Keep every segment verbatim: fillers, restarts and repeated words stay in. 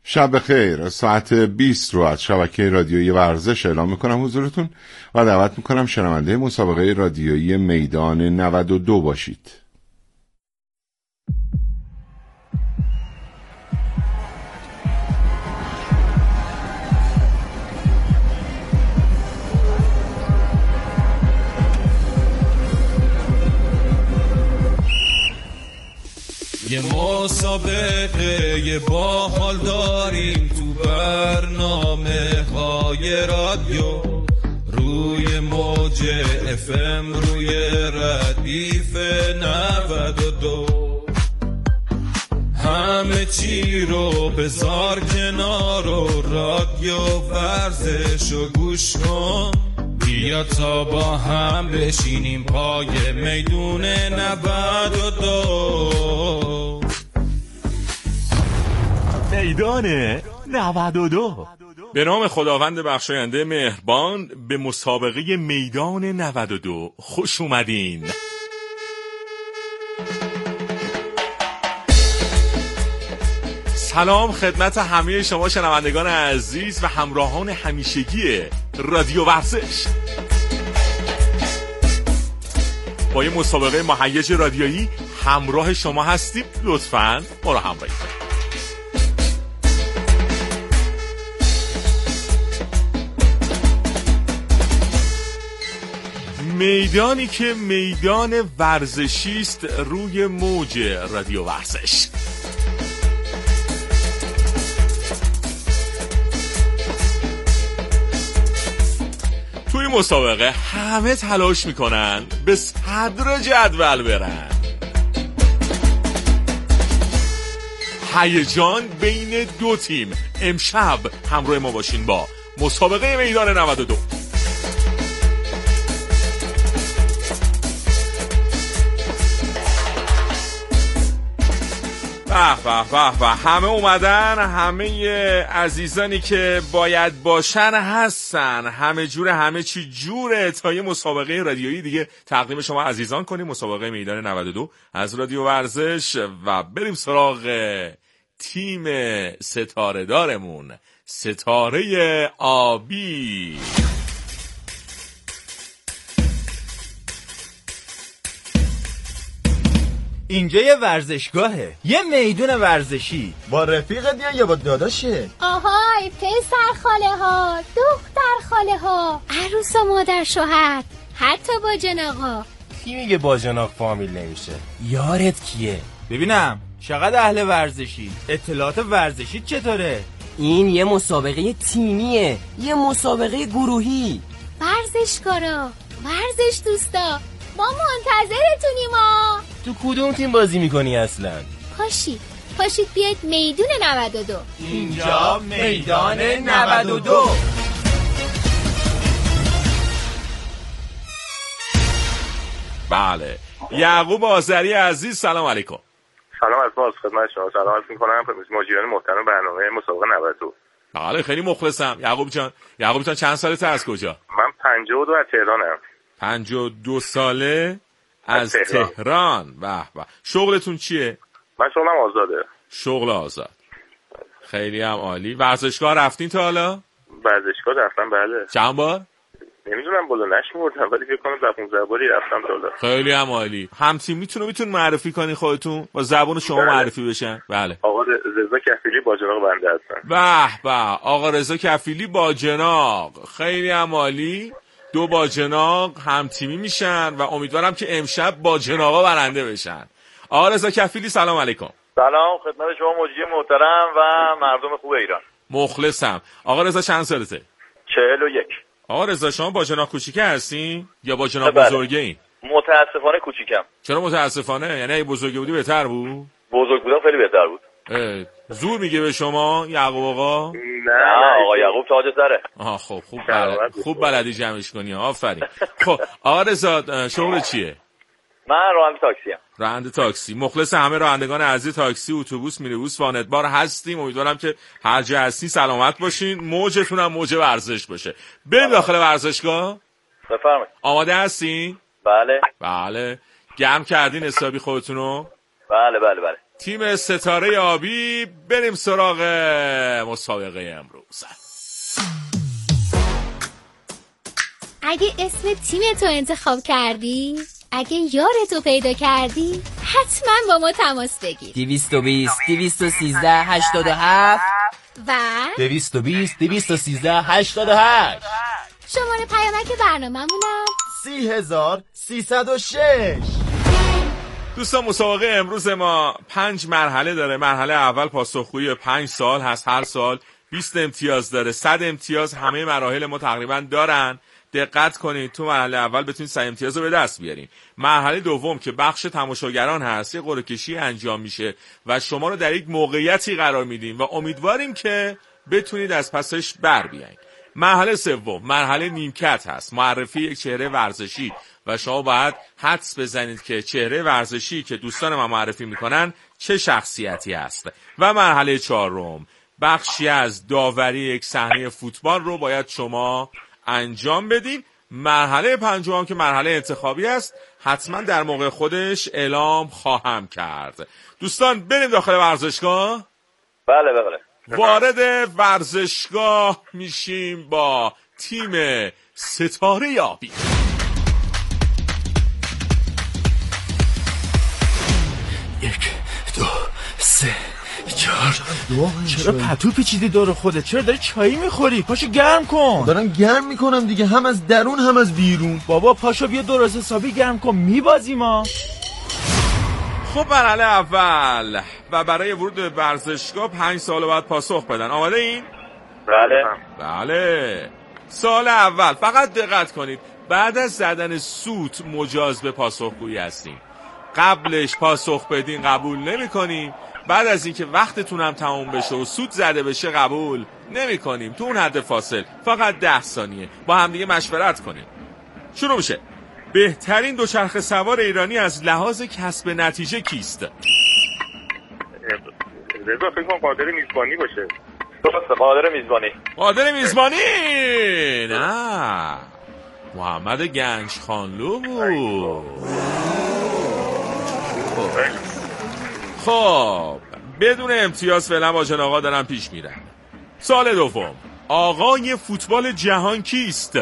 شب بخیر. ساعت بیست رو از شبکه رادیویی ورزش اعلام میکنم حضورتون و دعوت میکنم شنونده مسابقه رادیویی میدان نود و دو باشید. یه مسابقه یه باحال داریم تو برنامه های رادیو، روی موج اف ام، روی ردیف نود و دو. همه چی رو بذار کنار و رادیو ورزش و گوش کن، بیا تا با هم بشینیم پای میدون نود و دو. میدان نود و دو. به نام خداوند بخشاینده مهربان به مسابقه میدان نود و دو خوش اومدین. سلام خدمت همه شما شنوندگان عزیز و همراهان همیشگی رادیو ورزش. با یه مسابقه مهیج رادیویی همراه شما هستیم، لطفاً ما رو همراهی کنید. میدانی که میدان ورزشی است روی موج رادیو ورزش. توی مسابقه همه تلاش میکنن به صدر جدول برن. هیجان بین دو تیم. امشب همراه ما باشین با مسابقه میدان نود و دو. به به به به، همه اومدن، همه عزیزانی که باید باشن هستن، همه جوره، همه چی جوره تا یه مسابقه رادیویی دیگه تقدیم شما عزیزان کنیم. مسابقه میدان نود و دو از رادیو ورزش و بریم سراغ تیم ستاره دارمون، ستاره آبی. اینجا یه ورزشگاهه، یه میدون ورزشی. با رفیقت یا یا با داداشه؟ آهای پسر خاله ها، دختر خاله ها، عروس و مادر شوهر، حتی با جناقا. کی میگه با جناق فامیل نمیشه؟ یارت کیه؟ ببینم چقدر اهل ورزشی، اطلاعات ورزشی چطوره؟ این یه مسابقه تیمیه، یه مسابقه گروهی. ورزشکارا، ورزش دوستا، ما منتظرتونیم ها. تو کدوم تیم بازی میکنی اصلا؟ پاشید پاشید بیاید میدون نود و دو. اینجا میدان نود و دو. بله، یعقوب آذری عزیز، سلام علیکم. سلام از باز خدمت شما. سلام عرض می‌کنم خدمت مجریان محترم برنامه مسابقه نود و دو. بله خیلی مخلصم یعقوب جان. یعقوب جان چند سالته، از کجا؟ من پنجاه و دو از تهرانم. پنجاه و دو ساله از تهران. تهران. به به. شغلتون چیه؟ من شغلم آزاده. شغل آزاد. خیلی هم عالی. ورزشگاه رفتین تا حالا؟ ورزشگاه رفتم بله. چند بار؟ نمیدونم بالا نشمردم ولی فکر کنم ده پانزده باری رفتم تا حالا. خیلی هم عالی. هم تیم میتونه میتون معرفی کنی خودتون با زبان شما؟ بله. معرفی بشن. بله. آقا رضا کفیلی با جناق بنده هستن. به به، آقا رضا کفیلی با جناق. خیلی هم عالی. دو با جناق هم تیمی میشن و امیدوارم که امشب با جناقا برنده بشن. آقا رضا کفیلی سلام علیکم. سلام خدمت شما مجری محترم و مردم خوب ایران. مخلصم. آقا رضا چند سالته؟ چهل و یک. آقا رضا شما با جناق کوچیکه هستین یا با جناق بزرگه این؟ متاسفانه کوچیکم. چرا متاسفانه؟ یعنی اگه بزرگه بودی بهتر بود؟ بزرگ بودم خیلی بهتر بود. زور میگه به شما یعقوب آقا؟ نه آقا یعقوب تاج سره. آها خب خوب بلد. خوب بلدی جمعش کنی. آفرین. خب آقا رضا شغل چیه؟ من راننده تاکسی ام. راننده تاکسی. مخلص همه رانندگان عزیز تاکسی، اتوبوس، مینیبوس، وانتبار هستیم. امیدوارم که هر جا هستی سلامت باشین. موجتون هم موج ورزش باشه. بریم داخل ورزشگاه. بفرمایید. آماده هستین؟ بله. بله. گرم کردین حسابی خودتونو؟ بله بله بله. تیم ستاره آبی. بریم سراغ مسابقه امروز. اگه اسم تیمتو انتخاب کردی، اگه یارتو پیدا کردی، حتما با ما تماس بگیر. دویست و بیست دویست و سیزده هشتاد و هفت و دویست و بیست دویست و سیزده هشتاد و هشت. شماره پیامک برنامه‌مونم سی هزار سیصد و شش. دوستان مسابقه امروز ما پنج مرحله داره. مرحله اول پاسخگویی پنج سال هست. هر سال بیست امتیاز داره. صد امتیاز همه مراحل ما تقریبا دارن. دقت کنید تو مرحله اول بتونید صد امتیاز رو به دست بیارین. مرحله دوم که بخش تماشاگران هست، یه قرعه کشی انجام میشه و شما رو در یک موقعیتی قرار میدیم و امیدواریم که بتونید از پسش بر بیاین. مرحله سوم مرحله نیمکت هست، معرفی یک چهره ورزشی و شما باید حدس بزنید که چهره ورزشی که دوستان ما معرفی میکنن چه شخصیتی هست. و مرحله چهارم بخشی از داوری یک صحنه فوتبال رو باید شما انجام بدین. مرحله پنجم که مرحله انتخابی است، حتما در موقع خودش اعلام خواهم کرد. دوستان بریم داخل ورزشگاه. بله بله. وارد ورزشگاه میشیم با تیم ستاره آبی. یک دو سه چهار. چرا پتو پیچیدی دور خودت؟ چرا داری چایی میخوری؟ پاشو گرم کن. دارم گرم میکنم دیگه، هم از درون هم از بیرون. بابا پاشو بیا درست حسابی گرم کن، میبازی ما. خب مرحله اول و برای ورود به ورزشگاه پنج سال بعد پاسخ بدن. آماده این؟ بله بله. سال اول فقط دقت کنید، بعد از زدن سوت مجاز به پاسخگویی هستیم. قبلش پاسخ بدین قبول نمی کنیم. بعد از اینکه وقتتون هم تموم بشه و سوت زده بشه قبول نمی کنیم. تو اون حد فاصل فقط ده ثانیه با هم دیگه مشورت کنیم. شروع میشه. بهترین دوچرخه سوار ایرانی از لحاظ کسب نتیجه کیست؟ رضا فکر کنم قادر میزبانی باشه. درسته، قادر میزبانی. قادر میزبانی؟ نه، محمد گنج خانلو بود. خب بدون امتیاز فعلا با جن آقا دارم پیش میرم. سال دوم آقای فوتبال جهان کیست؟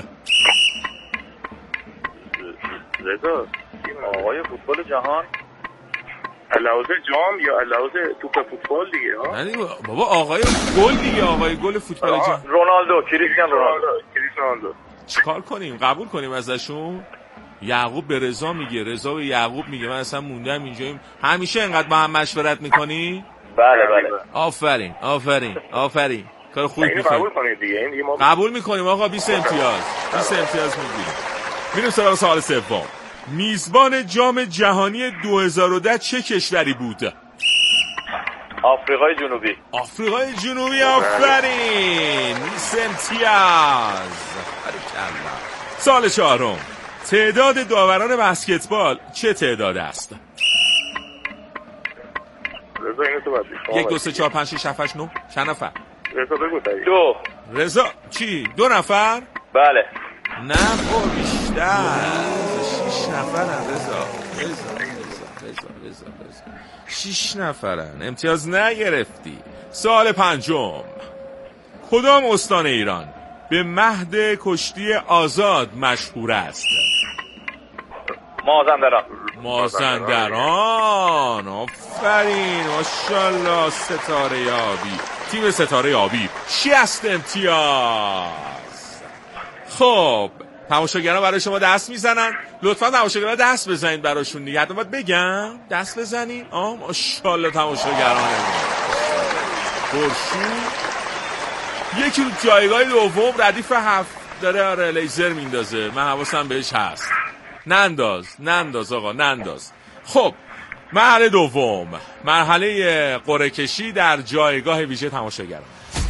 رضا آقای فوتبال جهان لحاظ جام یا لحاظ توپ فوتبال دیگه ها؟ نه دیگه بابا، آقای گل دیگه، آقای گل فوتبال جهان. رونالدو، کریستیانو رونالدو. کریستیانو. چیکار کنیم؟ قبول کنیم ازشون؟ یعقوب به رضا میگه، رضا به یعقوب میگه. من اصلا موندم اینجاییم. همیشه اینقدر با هم مشورت میکنی؟ بله بله. آفرین آفرین آفرین، کار خوبی اینو میکنی. قبول کنید دیگه. این دیگه ما قبول میکنیم آقا. بیست امتیاز بیست امتیاز میگیریم. میریم سراغ سوال سوم. میزبان جام جهانی دو هزار و ده چه کشوری بود؟ آفریقای جنوبی. آفریقای جنوبی. آفرین، بیست امتیاز. بارکالله. سال چهارم. تعداد داوران بسکتبال چه تعداد است؟ رضا اینو تو باید بگی. یک دو سه چهار پنج شش هفت هشت نه. چند نفر؟ رضا بگو تایی. دو. رضا چی؟ دو نفر؟ بله. نه خب بیشتر. شش نفرن رضا. رضا رضا رضا رضا رضا. شش نفرن. امتیاز نگرفتی. سال پنجم. کدام استان ایران به مهد کشتی آزاد مشهور است؟ مازندران. مازندران. آفرین، ماشاءالله. ستاره آبی، تیم ستاره آبی شصت امتیاز. خب تماشاگران برای شما دست میزنن. لطفا تماشاگران دست بزنید براشون دیگه. حتما باید بگم دست بزنید. آه ماشاءالله تماشاگران خورشید. یکی رو جایگاه دوم ردیف هفت داره. آره لیزر میندازه، من حواسم بهش هست. ننداز ننداز آقا ننداز. خب مرحله دوم، مرحله قرعه کشی در جایگاه ویژه تماشاگران.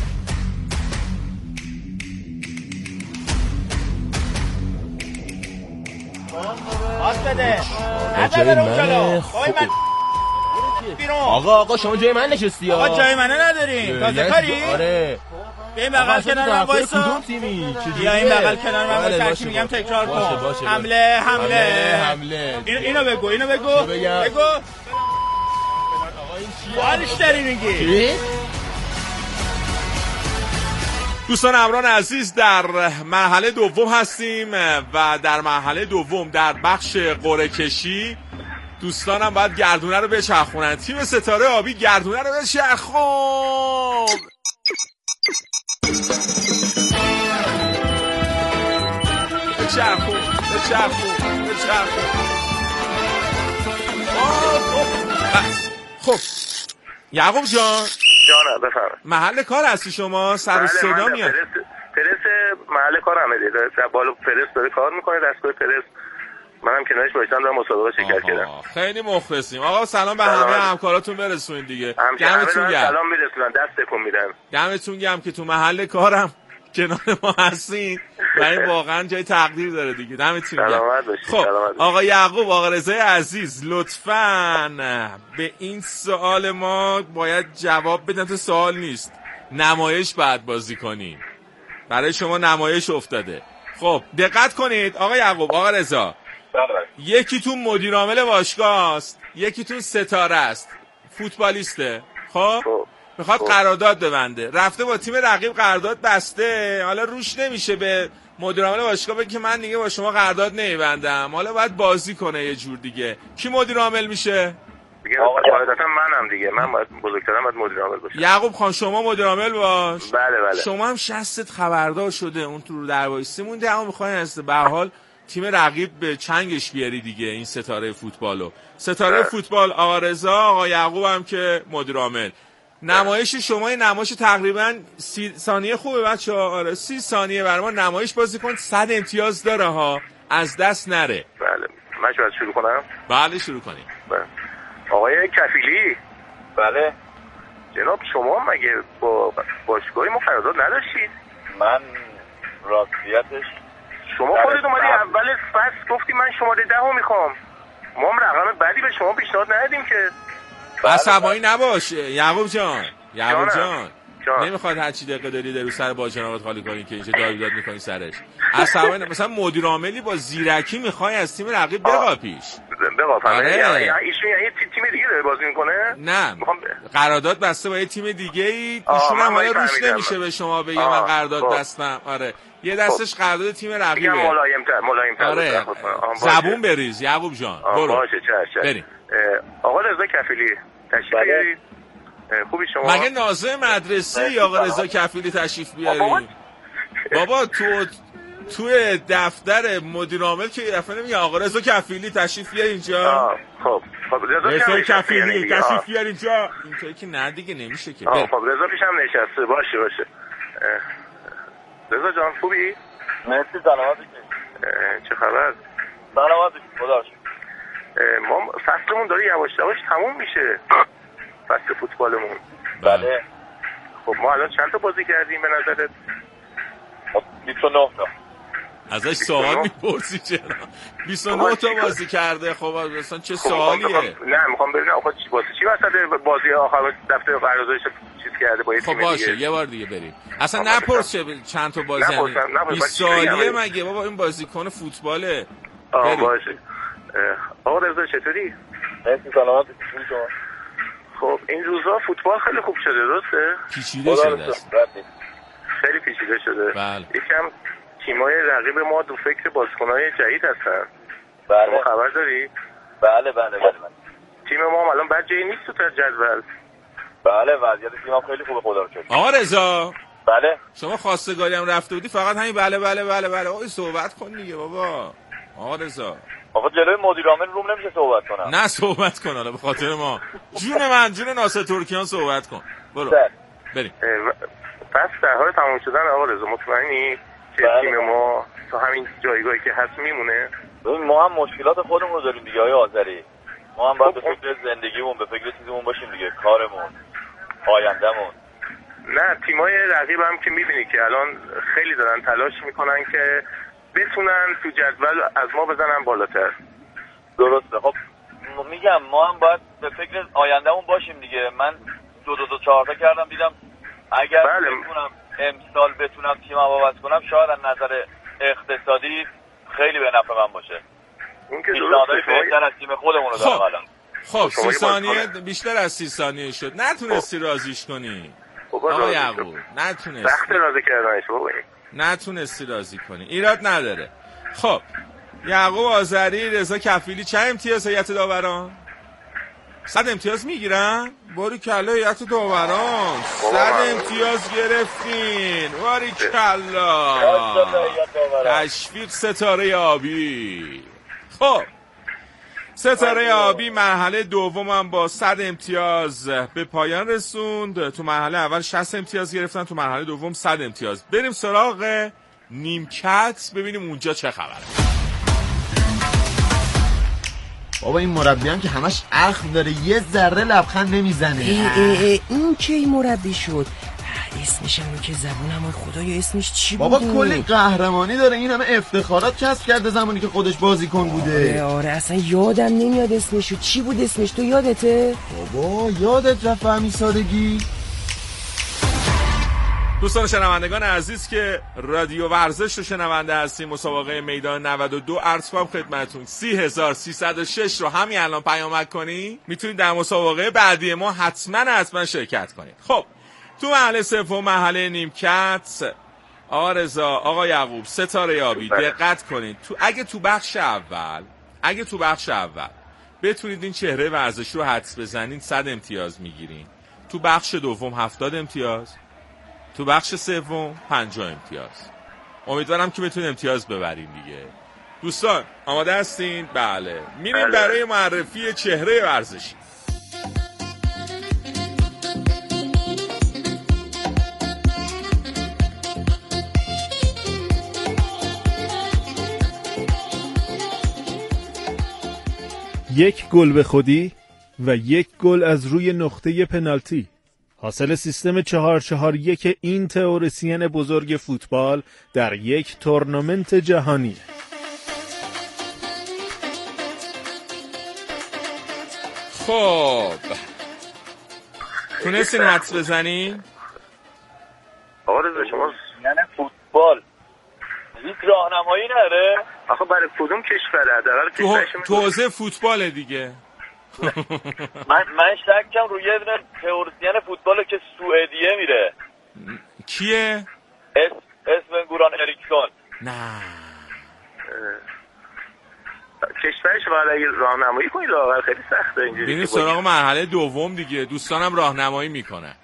پاس بده. جای من خوبه. آقا آقا شما جای من نشستی ها. آقا جای منو نداریم. تازه کاری؟ آره. به این بغل کنار من وایسا. کدوم تیمی؟ یا این بغل کنار من وایسا. هرچی میگم تکرار کن. باشه باشه. حمله حمله حمله. اینو بگو اینو بگو. بگو. آقا این حالش داری میگی؟ دوستان امران عزیز، در مرحله دوم هستیم و در مرحله دوم در بخش قرعه کشی دوستانم باید گردونه رو بچرخونن. تیم ستاره آبی گردونه رو بچرخون. بچرخون بچرخون بچرخون. خب یعقوب جان جانم بفرمایید. محل کار هستی شما؟ سر و صدا میاد. پرس پرس محل کارم دیگه. در بالا پرس داره کار میکنه، دستگاه پرس. منم کنارش باشم در مسابقه شرکت کردم. خیلی مخلصیم. آقا سلام به همه همکاراتون برسونید دیگه. دمتون گرم. سلام میرسونن، دست تکون میدن. دمتون گرم که تو محل کارم کنار ما هستین و این واقعا جای تقدیر داره دیگه. دمتون گرم. سلامت باشید. خب آقا یعقوب، آقا رضای عزیز، لطفاً به این سوال ما باید جواب بدن. تو سوال نیست، نمایش بعد بازی کنیم. برای شما نمایش افتاده. خب دقت کنید آقا یعقوب، آقا رضا، یکیتون مدیر عامل باشگاه است، یکیتون ستاره است، فوتبالیسته. خب میخواد قرارداد ببنده، رفته با تیم رقیب قرارداد بسته. حالا روش نمیشه به مدیر عامل باشگاه بگه که من دیگه با شما قرارداد نمیبندم، حالا باید بازی کنه یه جور دیگه. کی مدیر عامل میشه؟ دیگه قاعدتا منم دیگه. من باید بزرگترم، باید مدیر عامل باشم. یعقوب خان شما مدیر عامل باش. بله بله. شما هم شستت خبردار شده، اون تو رو در وایسی مونده، اما میخواین از به هر حال تیم رقیب به چنگش بیاری دیگه این ستاره فوتبالو. ستاره ده. فوتبال آقا رضا، آقا یعقوب هم که مدیر عامل. نمایش شما این نمایش تقریبا سی ثانیه خوبه بچه‌ها. آره سی ثانیه برای ما نمایش بازی کن. صد امتیاز داره ها، از دست نره. بله من باید شروع کنم؟ بله شروع کنیم. بله. آقای کفیلی. بله جناب شما مگه با باشگاهی ما قرارداد نداشتید؟ من راستیتش شما خودت اومدی اول فصل گفتی من شماره ده رو میخوام، ما هم رقم بعدی به شما پیشنهاد ندادیم که. عصبانی نباش یعقوب جان. یعقوب جان, جان. نمیخواد هر چی دقیقه داری در رو سر با جنابت خالی کنی که اینجا داد بیداد میکنی سرش. عصبانی مثلا مدیر عاملی با زیرکی میخوای از تیم رقیب بقاپیش. بقاپم. آره. یعنی ایشون یعنی تیم دیگه داره بازی میکنه؟ نه میخوام قرارداد بسته با یه تیم دیگه ای. ایشون هم حالا روش نمیشه به شما بگه من قرارداد بستم. آره یه دستش قرارداد تیم رقیبه. ملایم‌تر ملایم‌تر. آره. زبون بریز یعقوب جان. برو. باشه چش. بریم. آقا رضا کفیلی تشریف بیارید. خوبی شما؟ مگه ناظر مدرسه یا آقا رضا کفیلی تشریف بیارید؟ بابا تو توی دفتر مدیر عامل که یه دفعه نمیگه آقا رضا کفیلی تشریف بیار اینجا. خب خب رضا کفیلی تشریف بیار اینجا. اینطوری که نه دیگه نمیشه که. خب رضا پیشم نشسته. باشه باشه. رضا جان خوبی؟ مرسی. سلامتی. چه خبر؟ سلامتی خدا رو شکر. ما فصلمون داره یواش یواش تموم میشه، فصل فوتبالمون. بله. خب ما الان چند تا بازی کردیم به نظرت؟ بیست و نه تا. ازش سوال میپرسی چرا؟ بیست و نه تا بازی کرده. خب اصلا چه سوالیه؟ نه میخوام ببینم آقا چی واسه چی واسه بازی آخر دفتر قراردادش چیز کرده با یه تیم دیگه. خب باشه یه بار دیگه بریم. اصلا نپرس چند تا بازی هست. بیست سالیه مگه بابا این بازیکن فوتباله. آه باشه. آقا رضا چطوری؟ مرسی سلامت شما. خب این روزا فوتبال خیلی خوب شده درسته؟ پیچیده شده است. خیلی پیچیده شده. بله. یکم تیمای رقیب ما دو فکر بازیکن‌های جدید هستن. بله. خبر داری؟ بله بله بله. تیم ما هم الان بد جایی نیست تو جدول. بله وضعیت تیمم خیلی خوبه خدا رو شکر. آقا رضا. بله. شما خواستگاری هم رفته بودی فقط همین بله بله بله بله. آقا صحبت کن دیگه بابا. آقا رضا. آقا جلوی مدیر عامل روم نمیشه صحبت کنم. نه صحبت کن حالا به خاطر ما. جون من جون ناصر ترکیان صحبت کن. برو. بریم. پس در حال تمام شدن آقا رضا مطمئنی که بله. تیم ما تو همین جایگاهی که هست میمونه؟ ببین ما هم مشکلات خودمون رو داریم دیگه آقای آذری. ما هم باید به فکر زندگیمون به فکر چیزمون باشیم دیگه، کارمون، آیندهمون. نه تیمای رقیب هم که میبینی که الان خیلی دارن تلاش میکنن که بتونن تو جدول از ما بزنن بالاتر. درسته. خب میگم ما هم باید به فکر آیندهمون باشیم دیگه. من دو دو دو چهار تا کردم دیدم اگر بله. بتونم امسال بتونم تیمم عوض کنم شاید از نظر اقتصادی خیلی به نفع من باشه. اون که درسته بهتر از تیم خودمون رو دارم الان. خب سی ثانیه بیشتر از سی ثانیه شد، نتونستی رازیش کنی آقا یعقوب، نتونستی. سخت راضی کردنش بابا، نتونستی راضی کنی، ایراد نداره. خب یعقوب آذری، رضا کفیلی چند امتیاز هیئت داوران؟ صد امتیاز میگیرن؟ باری کلا هیئت داوران صد امتیاز گرفتین، باری کلا. تشویق ستاره آبی. خب ستاره آبی مرحله دومم با صد امتیاز به پایان رسوند. تو مرحله اول شصت امتیاز گرفتن، تو مرحله دوم صد امتیاز. بریم سراغ نیمکت ببینیم اونجا چه خبره. بابا این مربی هم که همش اخم داره، یه ذره لبخند نمیزنه. ای ای ای این کی مربی شد؟ اسمش هم که زبونم خدایا اسمش چی بود؟ بابا کلی قهرمانی داره، این همه افتخارات کسب کرده زمانی که خودش بازیکن بوده. آره آره اصلا یادم نمیاد اسمشو. چی بود اسمش؟ تو یادته؟ بابا یادت رفت همین سادگی؟ دوستان شنوندگان عزیز که رادیو ورزش رو شنونده هستیم، مسابقه میدان نود و دو عرض کنم خدمتتون سی هزار و سیصد و شش رو همین الان پیامک کنی میتونید در مسابقه بعدی ما حتما حتما شرکت کنید. خب تو مرحله سوم مرحله نیمکت، آقا رضا، آقا یعقوب، ستاره یابی دقت کنید. تو اگه تو بخش اول اگه تو بخش اول بتونید این چهره ورزشی رو حدس بزنید صد امتیاز میگیرین. تو بخش دوم هفتاد امتیاز، تو بخش سوم پنجاه امتیاز. امیدوارم که بتونید امتیاز ببرین دیگه. دوستان آماده هستین؟ بله. میریم برای معرفی چهره ورزشی. یک گل به خودی و یک گل از روی نقطه پنالتی، حاصل سیستم چهار چهار یک این تئوریسین بزرگ فوتبال در یک تورنمنت جهانی. خب تونستین حدس بزنین؟ آقا رضا شما یعنی فوتبال هیچ راهنمایی نداره؟ آخه برای کدوم کشوره؟ حداقل کشورش تو حوزه فوتبال دیگه. من من شکم روی یه دونه تئوریسین فوتبال که سوئدیه میره. کیه؟ اس اسم گوران اریکسون. نه کشورش برای راهنمایی کنی لااقل خیلی سخته اینجوری. ببین سراغ مرحله دوم دیگه، دوستانم راهنمایی میکنه.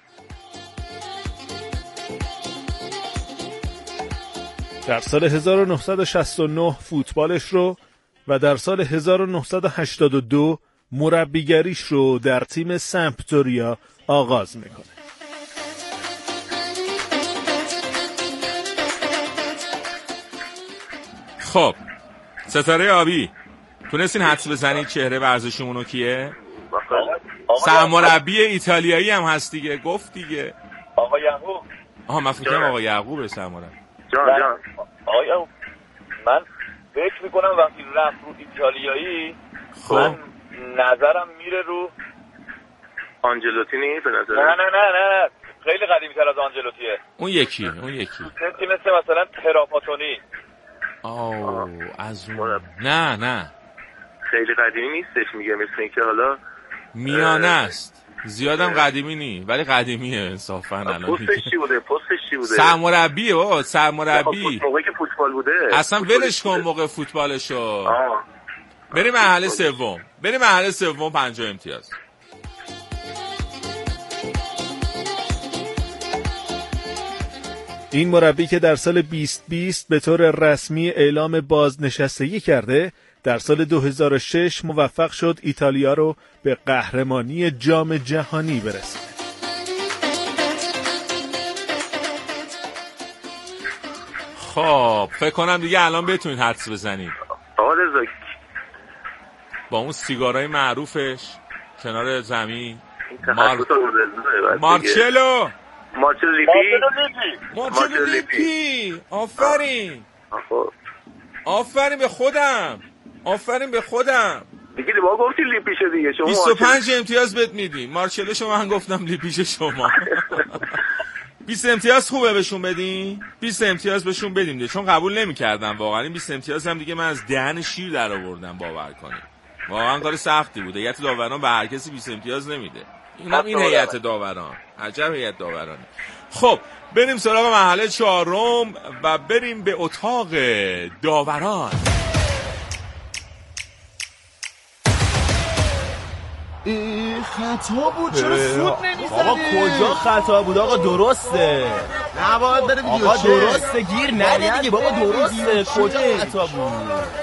در سال هزار و نهصد و شصت و نه فوتبالش رو و در سال هزار و نهصد و هشتاد و دو مربیگریش رو در تیم سمپدوریا آغاز میکنه. خب ستاره آبی تونستین حدس بزنید چهره ورزشیمونو کیه؟ سرمربی ایتالیایی هم هست دیگه، گفت دیگه. آقا یعقوب. آها من فکرم آقا یعقوب سرمربی. جان جان آقا یعقوب من فکر میکنم وقتی رفت رو ایتالیایی خب من نظرم میره رو آنجلوتی. به نظر نه نه نه نه خیلی قدیمی تر از آنجلوتیه. اون یکی اون یکی تیم مثل مثلا تراپاتونی. آه از اون نه نه خیلی قدیمی نیستش، میگه مثل اینکه حالا میانه است، زیادم قدیمی نی ولی قدیمیه انصافا. الان پستش چی بوده؟ پستش چی بوده؟ سرمربیه بابا، سرمربی. موقعی که فوتبال بوده اصلا ولش کن موقع فوتبالشو. بریم مرحله سوم بریم مرحله سوم پنجاه امتیاز. این مربی که در سال بیست بیست به طور رسمی اعلام بازنشستگی کرده، در سال دو هزار و شش موفق شد ایتالیا رو به قهرمانی جام جهانی برسونه. خب فکر کنم دیگه الان بتونید حدس بزنید. آقا رضا با اون سیگارای معروفش کنار زمین، مار... مارچلو مارچلو لیپی مارچلو لیپی. آفرین آفرین به خودم آفرین به خودم دیگه با گفتی لیپیشه دیگه. شما بیست و پنج امتیاز بهت میدیم. مارچلو شما من گفتم لیپیش شما. بیست امتیاز خوبه بهشون بدین. بیست امتیاز بهشون بدیم دیگه، چون قبول نمی‌کردم واقعا. این بیست امتیاز هم دیگه من از دهن شیر در آوردم، باور کنید. واقعا کار سختی بود. هیئت داوران به هر کسی بیست امتیاز نمیده. اینم این هیئت داوران. عجب هیئت داورانه. خب بریم سراغ مرحله چهارم و بریم به اتاق داوران. خطا بود، چرا سود نمیزنی؟ آقا کجا خطا بود آقا؟ درسته. نباید بره ویدیو آقا درسته، گیر نده دیگه بابا. درسته، کجا خطا بود؟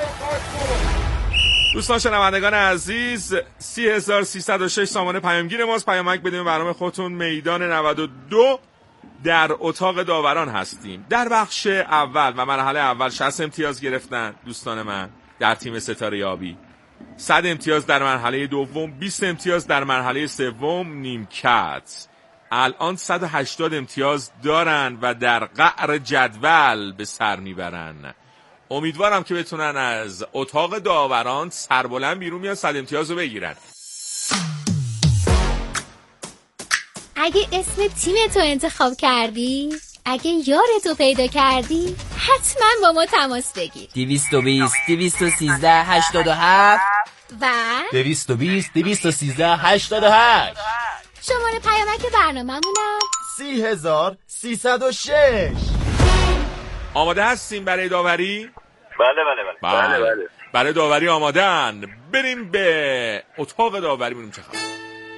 دوستان شنوندگان عزیز، سی هزار سیصد و شش سامانه پیامگیر ماست. پیامک بدیم برنامه خودتون. میدان نود و دو در اتاق داوران هستیم. در بخش اول و مرحله اول شصت امتیاز گرفتن دوستان من در تیم ستاره یابی. صد امتیاز در مرحله دوم، بیست امتیاز در مرحله سوم نیمکت. الان صد و هشتاد امتیاز دارن و در قعر جدول به سر میبرن. امیدوارم که بتونن از اتاق داوران سربلند بیرون بیان، صد امتیاز رو بگیرن. اگه اسم تیمتو انتخاب کردی، اگه یارتو پیدا کردی، حتما با ما تماس بگیر. دویست و بیست دویست و سیزده هشتاد و هفت و دویست و بیست دویست و سیزده هشتاد و هشت. شماره پیامک برنامه‌مونم سی هزار سیصد و شش. آماده هستیم برای داوری؟ بله بله بله. بله بله بله. برای داوری آمادن. بریم به اتاق داوری ببینیم چه خبره.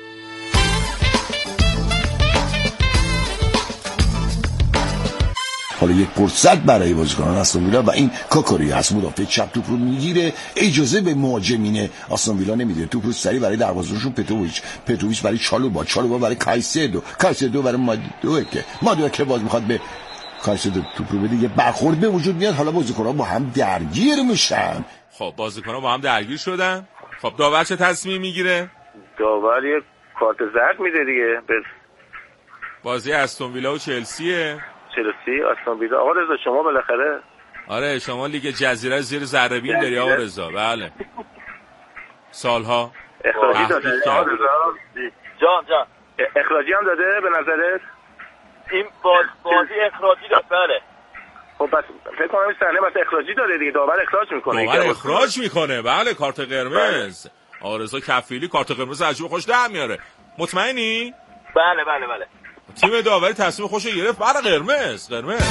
حالا یک فرصت برای بازیکنان استون ویلا و این کاکوری هست. مدافع چپ توپ رو میگیره، اجازه به مهاجمین استون ویلا نمیده. توپ رو سری برای دروازه‌شون پتروویچ، پتروویچ برای چالوبا، چالوبا برای کایسدو، کایسدو برای مادوکه، مادوکه باز میخواد به کایسدو توپ رو بده. یه برخورد به وجود میاد. حالا بازیکنان با هم درگیر میشن. خب بازیکنان با هم درگیر شدن. خب داور چه تصمیم میگیره؟ داور یه کارت زرد میده دیگه. بس بازی استون ویلا و چلسیه. چلسی استون ویلا. آقا رضا شما بالاخره آره شما لیگ جزیره زیر ذره بین داری آقا رضا. بله سالها اخراجی داده آقا رضا. جان جان اخراجی هم داده به نظرت؟ این باز بازی اخراجی داد. بله. خب بس فکر کنم این صحنه بس اخراجی داره دیگه. داور اخراج میکنه. داور اخراج میکنه. بله کارت قرمز. آقا رضا کفیلی کارت قرمز عجیب خوش در میاره. مطمئنی؟ بله بله بله. تیم داوری تصمیم خوشو گرفت برای قرمز. قرمز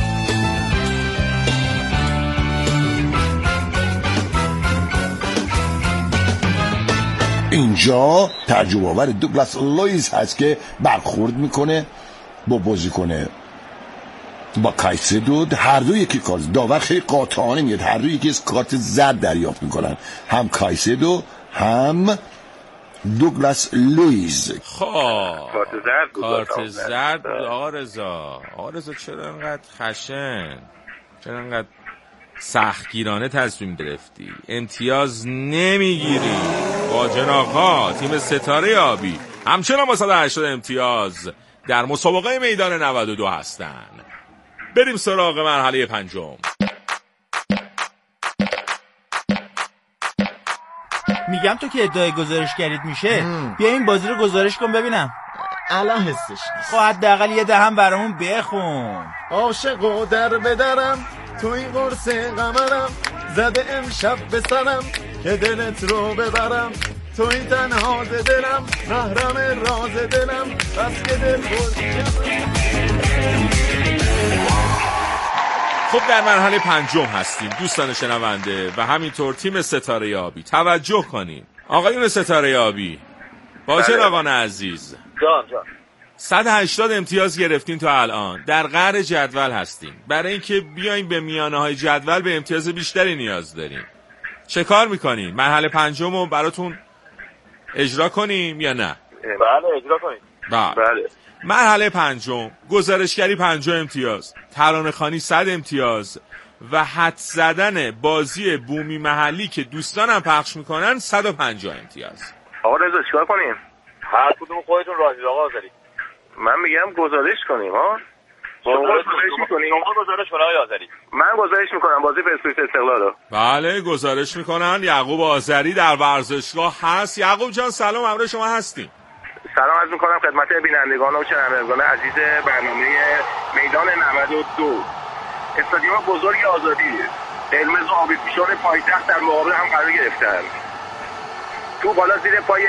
اینجا ترجمه آور دوگلاس لوئیس هست که برخورد میکنه با بازیکن با کایسدو. هر دو یکی کارت داور خیلی قاطعانه میاد. هر دو یکی از کارت زرد دریافت میکنن، هم کایسدو هم دوگلاس لوئیس. خب کارت زرد بود. کارت زرد بود. آقا رضا آقا رضا چرا انقدر خشن، چرا انقدر سختگیرانه تصمیم گرفتی؟ امتیاز نمیگیری. واجن آقا تیم ستاره آبی همچنان با صد و هشتاد امتیاز در مسابقه میدان نود و دو هستن. بریم سراغ مرحله پنجم. میگم تو که ادعای گزارش کردید میشه، بیا این بازی رو گزارش کن ببینم. الان حسش نیست. خب حداقل یه دهم برامون بخون. عاشق و در بدرم تو این قرص قمرم، زده امشب به سرم که دلت رو ببرم. تو این تنها دلم محرم راز دلم، بس که دل بود. خب در مرحله پنجم هستیم دوستان شنونده و همینطور تیم ستاره یابی. توجه کنیم آقایون ستاره یابی، باشه آقان عزیز. جان جان صد و هشتاد امتیاز گرفتین تا الان، در قعر جدول هستین. برای اینکه بیاین به میانه های جدول به امتیاز بیشتری نیاز داریم. چه کار میکنین؟ مرحله پنجم رو براتون اجرا کنیم یا نه؟ بله اجرا کنیم. بله. بله. مرحله پنجم گزارشگری پنجاه امتیاز، ترانه‌خوانی صد امتیاز و حد زدن بازی بومی محلی که دوستانم پخش میکنن صد و پنجاه امتیاز. آقا رضا چیکار کنیم؟ هر کدوم خودتون راضی آقا آذری. من میگم گزارش کنیم ها. شما گزارش میکنیم؟ شما گزارش کن آقا آذری. من گزارش میکنم بازی پرسپولیس استقلال رو. بله گزارش میکنن. یعقوب آذری در ورزشگاه هست. یعقوب جان سلام، همراه شما هستیم. سلام عرض میکنم خدمت بینندگان و شنوندگان عزیز برنامه میدان نود و دو. استادیوم بزرگ آزادی، قرمز و آبی پیشان پایتخت در مقابل هم قرار گرفتن. تو بالا زیر پای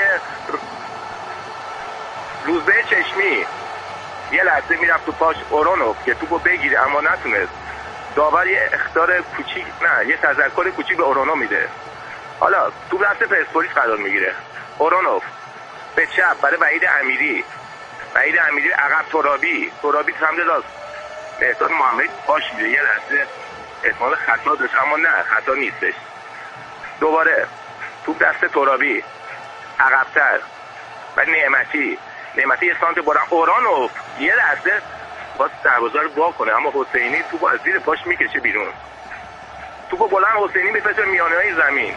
روزبه چشمی یه لحظه میرفت تو پاش اورونوف که توپو بگیره اما نتونست. داور یه اخطار کوچیک نه یه تذکر کوچیک به اورونوف میده. حالا توپ دست پرسپولیس قرار میگیره. اورونوف به چپ برای وحید امیری، وحید امیری عقب ترابی، ترابی سمت راست مهداد محمدی پاش میده. یه لحظه احتمال خطا داشت اما نه خطا نیستش. دوباره توپ دست ترابی عقب‌تر و نعمتی نعمتی یه سانت بارن اورانوف یه لحظه باز دروازه رو وا کنه اما حسینی توپ از زیر پاش میکشه بیرون. توپ بلند حسینی میفرسته میانه‌های زمین،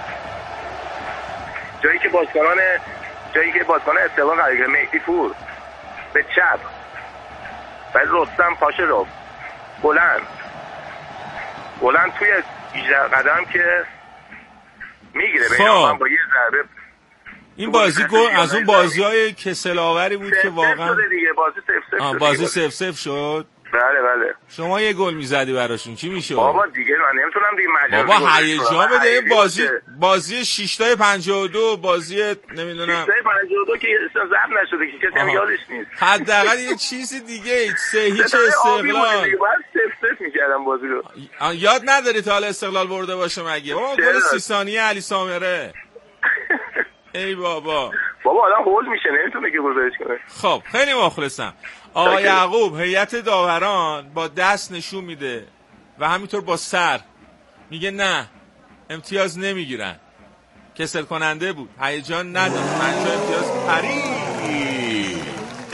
جایی که بازیکنان جایی که بازیکن استقلال قرار گرفت. مهدی پور به چپ بعد رستم پاشه رو بلند بلند توی هجده قدم که میگیره بینام با یه ضربه. این بازی گل از اون بازی‌های کسل‌آوری بود که واقعا دیگه بازی صفر صفر بازی صفر صفر شد. بله بله. شما یه گل میزدی براشون چی میشد؟ بابا دیگه من نمیتونم دیگه مجاز بابا هیجان بده. بازی بازی شش تا پنجاه و دو بازی نمیدونم شش تا پنجاه و دو که ضبط نشده که کسی هم یادش نیست. حداقل یه چیز دیگه سه هیچ استقلال باید صفر صفر می‌کردم بازی رو. یاد نداری تا حالا استقلال برده باشه مگه؟ بابا گل سی ثانیه علی سامره. ای بابا بابا آدم هول میشه نمیتونه که گزارش کنه. خب خیلی مخلصم. آقا یعقوب هیئت داوران با دست نشون میده و همینطور با سر میگه نه امتیاز نمیگیرن. کسل کننده بود، هیجان نداشت، پنجاه امتیاز پرید.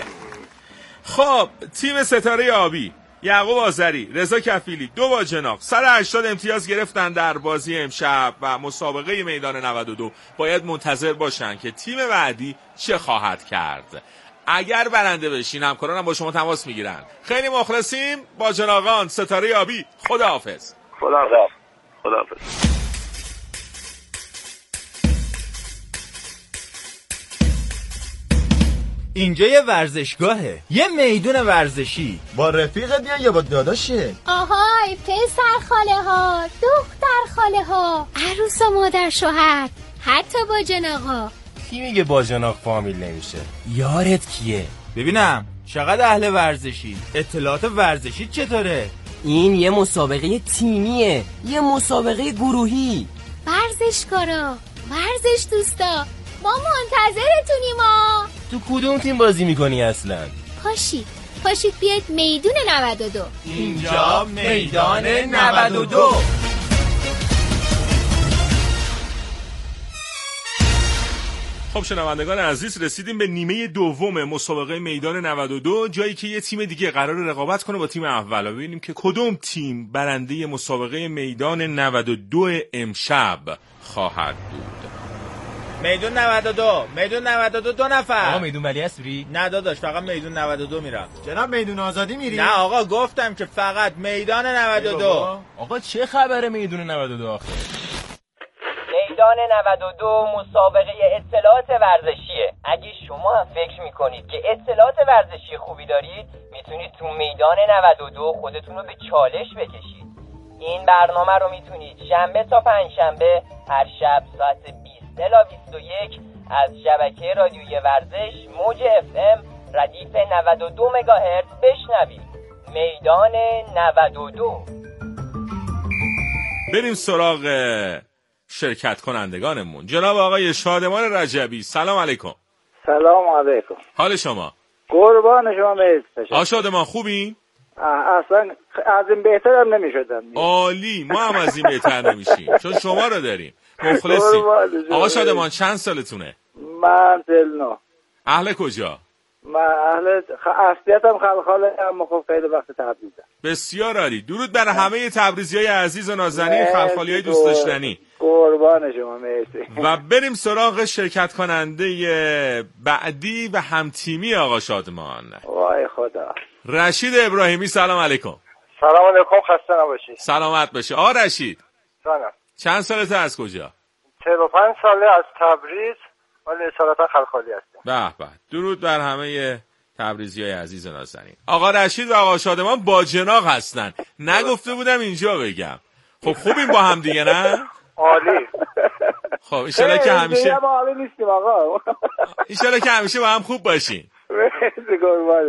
خب تیم ستاره آبی یعقوب آذری، رضا کفیلی، دو باجناق صد و هشتاد امتیاز گرفتن در بازی امشب و مسابقه میدان نود و دو باید منتظر باشن که تیم بعدی چه خواهد کرد. اگر برنده بشین همکارانم با شما تماس میگیرن. خیلی مخلصیم. باجناقان ستاره آبی، خداحافظ. خداحافظ. خداحافظ. اینجا یه ورزشگاهه، یه میدون ورزشی. با رفیقت میان یا با داداشه؟ آهای پسر خاله ها، دختر خاله ها، عروس و مادر شوهر، حتی باجناقا. کی میگه باجناق فامیل نمیشه؟ یارت کیه؟ ببینم چقدر اهل ورزشی، اطلاعات ورزشی چطوره؟ این یه مسابقه تیمیه، یه مسابقه گروهی. ورزشکارا، ورزش دوستا، ما منتظرتونیم ها. تو کدوم تیم بازی میکنی اصلا؟ پاشید پاشید بیاید میدون نود و دو. اینجا میدان نود و دو. خب شنوندگان عزیز رسیدیم به نیمه دوم مسابقه میدان نود و دو، جایی که یه تیم دیگه قرار رقابت کنه با تیم اول و ببینیم که کدوم تیم برنده مسابقه میدان نود و دو امشب خواهد بود. میدون نود و دو، میدون نود و دو دو نفر. آقا میدون ولی اسری؟ نه داداش فقط میدون نود و دو میرم. جناب میدون آزادی میری؟ نه آقا گفتم که فقط میدان نود و دو. آقا چه خبره میدون نود و دو آخه؟ میدان نود و دو مسابقه اطلاعات ورزشیه. اگه شما هم فکر میکنید که اطلاعات ورزشی خوبی دارید میتونید تو میدان نود و دو خودتون رو به چالش بکشید. این برنامه رو میتونید شنبه تا پنجشنبه هر شب ساعت بیست الی بیست و یک از شبکه رادیویی ورزش موج اف ام ردیف نود و دو مگاهرتز بشنوید. میدان نود و دو. بریم سراغ شرکت کنندگانمون. جناب آقای شادمان رجبی، سلام علیکم. سلام علیکم. حال شما؟ قربان شما میرسه. آقا شادمان خوبی؟ اصلا از این بهتر هم نمیشدم. عالی، ما هم از این بهتر نمیشیم چون شما رو داریم. مخلصیم. آقا شادمان چند سالتونه؟ من دلنو. اهل کجا؟ من اهل خ... اصلیتم خلخاله، اما خب خیلی وقت تبریزم. بسیار عالی. درود بر همه تبریزیای عزیز و نازنین، خلخالیای دوست داشتنی. قربان شما مرسی. و بریم سراغ شرکت کننده بعدی و همتیمی آقا شادمان. وای خدا. رشید ابراهیمی، سلام علیکم. سلام علیکم، خسته نباشید. سلامت باشه. آقا رشید سلام. چند سالته، از کجا؟ چهل و پنج ساله، از تبریز، ولی اصالتا خلخالی هستم. به به. درود بر همه تبریزیای عزیز و نازنین. آقا رشید و آقا شادمان باجناق هستن، نگفته بودم اینجا بگم. خب خوبیم با هم دیگه نه؟ عالی. خب ان شاءالله که همیشه ما عالی نیستیم آقا. ان شاءالله که همیشه با هم خوب باشین. مرسی قربان.